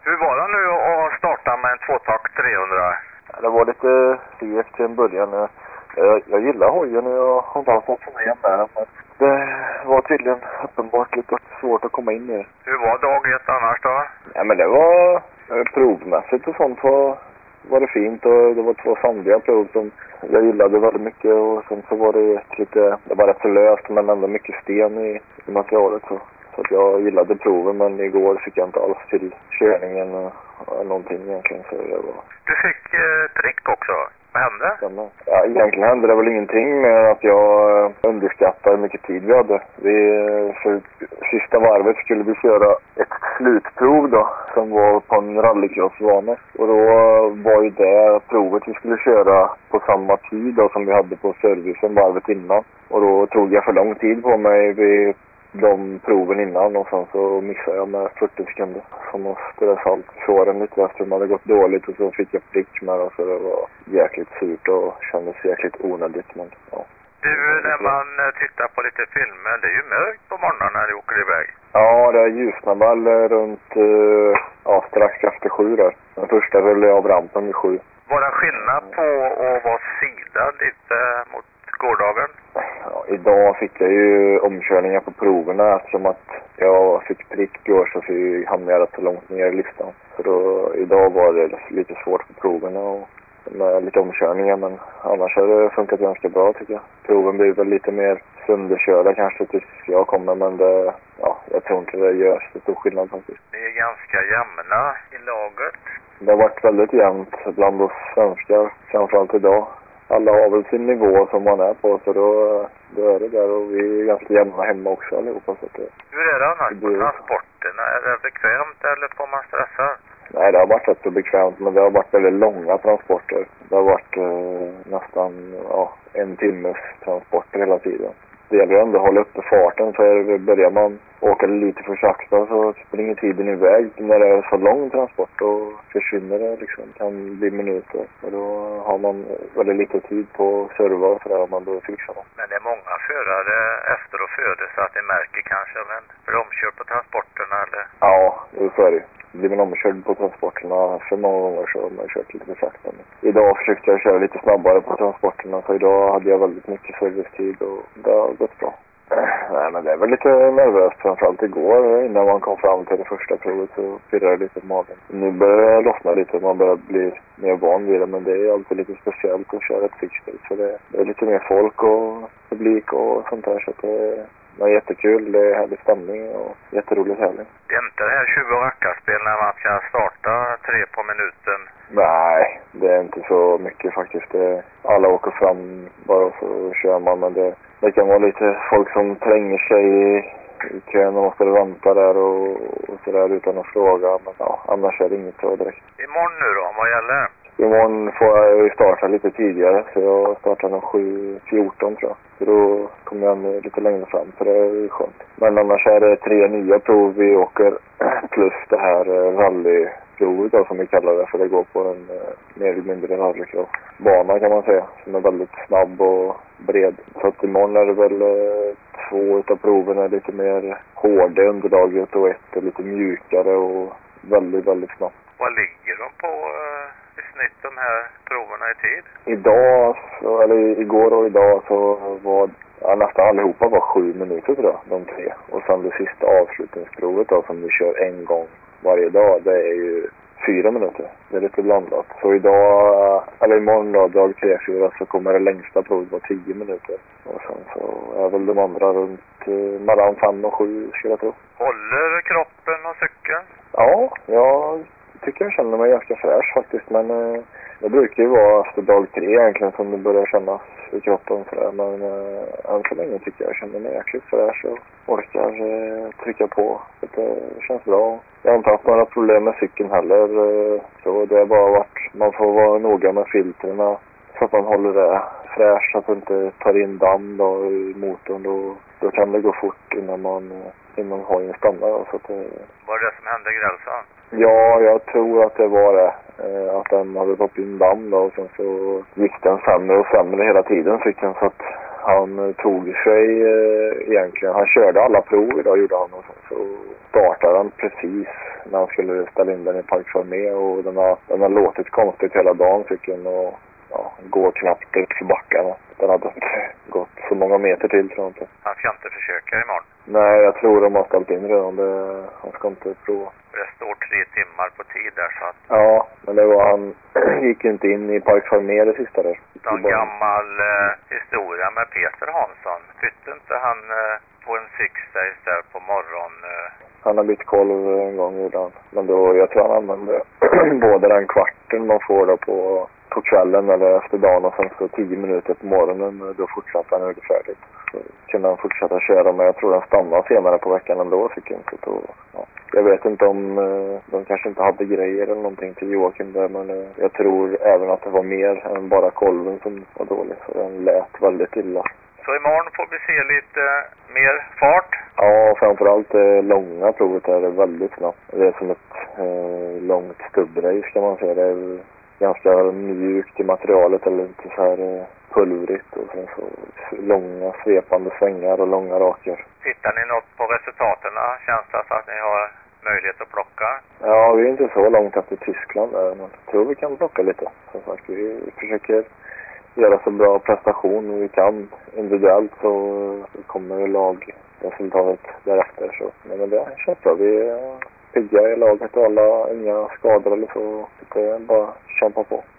Hur var det nu att starta med en tvåtakt 300? Ja, det var lite segt till en början. Jag gillar hojen och jag har inte alls fått med den. Men det var tydligen uppenbart lite svårt att komma in i det. Hur var dag ett annars då? Ja, men det var provmässigt och sånt var det fint, och det var 2 sandiga prov som jag gillade väldigt mycket, och sen så var det det var rätt så löst men ändå mycket sten i materialet så att jag gillade proven, men igår fick jag inte alls till körningen och någonting egentligen, så det var... Du fick prick också. Vad hände? Ja, egentligen hände det väl ingenting med att jag underskattade hur mycket tid vi hade. För sista varvet skulle vi köra ett slutprov då, som var på en rallycrossbana. Och då var ju det provet vi skulle köra på samma tid då som vi hade på servicen varvet innan. Och då tog jag för lång tid på mig vid de proven innan, och sen så missade jag med 40 sekunder. Så måste det salt såren lite eftersom det hade gått dåligt, och så fick jag prick med det, så det var jäkligt surt och kändes jäkligt onödigt. Men, ja. Du, när man tittar på lite filmer, det är ju mörkt på morgonen när du åker iväg. Ja, det ljusnar väl runt strax efter 7 där. Den första rullade jag av rampen vid 7. Var det skillnad på att vara sidad lite mot gårdagen? Ja, idag fick jag ju omkörningar på proverna eftersom att jag fick prick igår, så hamnade jag rätt så långt ner i listan. Så då, idag var det lite svårt på proverna och med lite omkörningar, men annars har det funkat ganska bra tycker jag. Proven blir väl lite mer sönderkörda kanske tills jag kommer, men jag tror inte det gör så stor skillnad faktiskt. Det är ganska jämna i laget. Det har varit väldigt jämnt bland oss svenskar, framförallt idag. Alla har väl sin nivå som man är på, så då är det där, och vi är ganska jämna hemma också allihopa. Så att hur är det annars på transporterna? Är det bekvämt eller får man stressa? Nej, det har varit rätt så bekvämt, men det har varit väldigt långa transporter. Det har varit nästan 1 timmes transporter hela tiden. Det gäller ändå att hålla uppe farten, för börjar man åka lite för sakta så springer tiden iväg. När det är så lång transport och försvinner det liksom, kan bli minuter. Och då har man väldigt lite tid på att serva och sådär om man behöver fixa det. Men det är många förare efter och föder så att det märker kanske, men är de omkörd på transporterna eller? Ja, så är det. Blir man omkörd på transporterna för många gånger så har man kört lite för sakta. Idag försökte jag köra lite snabbare på transporterna, så idag hade jag väldigt mycket servicetid och det har gått bra. Nej, men det är väl lite nervöst, framförallt igår innan man kom fram till det första provet så pirrade det lite på magen. Nu börjar jag lossna lite och man börjar bli mer van vid det, men det är alltid lite speciellt att köra ett fixstil, så det är lite mer folk och publik och sånt där, så att det är jättekul, det är härlig stämning och jätteroligt härligt. Det är inte det här 20 rackarspel när man kan starta 3 på minuten? Nej, det är inte så mycket faktiskt. Alla åker fram bara så kör man, men det kan vara lite folk som tränger sig i kön och måste vänta där och sådär utan att fråga. Men annars är det inget så direkt. Imorgon nu då, vad gäller? Imorgon får jag starta lite tidigare, så jag startar nog 7:14 tror jag. Så då kommer jag lite längre fram, så det är skönt. Men annars är det 3 nya prov vi åker, plus det här rallyprovet då, som vi kallar det, för det går på en mer eller mindre rallycrossbana kan man säga, som är väldigt snabb och bred. Så att imorgon är det väl 2 utav proven är lite mer hårda underlaget och ett är lite mjukare och väldigt, väldigt snabbt. Vad ligger de på i snitt de här proverna i tid? Igår och idag så var nästan allihopa var 7 minuter tror jag, de 3. Och sen det sista avslutningsprovet då, som vi kör en gång varje dag, det är ju 4 minuter. Det är lite blandat. Så imorgon då, dag 3-4, så kommer det längsta provet vara 10 minuter. Och sen så är väl de andra runt mellan 5 och 7 skulle jag tro. Håller kroppen och cykeln? Ja, jag tycker jag känner mig ganska fräsch faktiskt, men det brukar ju vara efter dag 3 egentligen som det börjar kännas i kroppen sådär, men än så länge tycker jag känner mig jäkligt fräsch och orkar trycka på. Det känns bra. Jag har inte haft några problem med cykeln heller, så det har bara varit, man får vara noga med filtrerna så att man håller det fräscht så att det inte tar in damm då i motorn, då kan det gå fort innan hojen stannar. Så att, var det som hände i Grälsand? Ja, jag tror att det var det. Att den hade fått in damm då, och sen så gick den sämre och sämre hela tiden cykeln, så att han tog sig egentligen. Han körde alla prov idag, gjorde han, och så startade han precis när han skulle ställa in den i Park med, och den har låtit konstigt hela dagen cykeln, och går knappt upp för backarna. Den hade inte gått så många meter till, tror jag inte. Han ska inte försöka imorgon. Nej, jag tror de har ställt in redan. Han ska inte prova. Det står 3 timmar på tid där, så att... Ja, men det var han gick inte in i Park med det sista där. En gammal historia med Peter Hansson. Bytte inte han på en sixdays där på morgon? Han har bytt kolv en gång redan. Men då, jag tror han använde både den kvarten man får då på kvällen eller efter dagen, och sen så 10 minuter på morgonen, då fortsatte han ungefärligt. Så kunde han fortsätta köra, men jag tror han stannade senare på veckan ändå, cykeln. Så jag vet inte om de kanske inte hade grejer eller någonting till Joakim där, men jag tror även att det var mer än bara kolven som var dålig, så den lät väldigt illa. Så imorgon får vi se lite mer fart? Ja, framförallt det långa provet är väldigt snabbt. Det är som ett långt stubbrace, kan man säga. Det är ganska mjukt i materialet, eller lite så här pulvrigt, och sen så långa svepande svängar och långa raker. Tittar ni något på resultaten? Känns det att ni har möjlighet att plocka? Ja, vi är inte så långt efter Tyskland där, men jag tror vi kan plocka lite. Som sagt, vi försöker göra så bra prestation vi kan individuellt, så kommer ju lagresultatet därefter. Så. Men det känns bra. Vi är pigga i laget och alla, inga skador eller så. Det är bara att kämpa på.